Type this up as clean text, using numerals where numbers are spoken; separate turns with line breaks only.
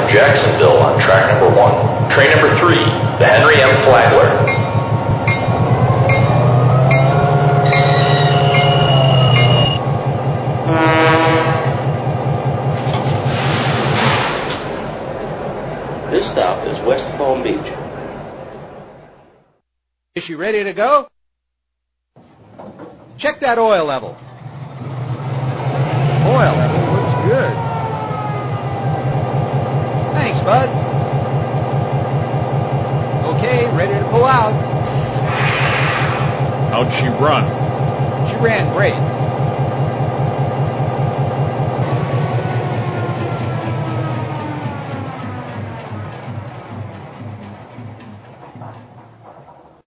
from Jacksonville on track number 1. Train number 3, the Henry M. Flagler.
This stop is west of Palm Beach.
Is she ready to go? Check that oil level. Oil.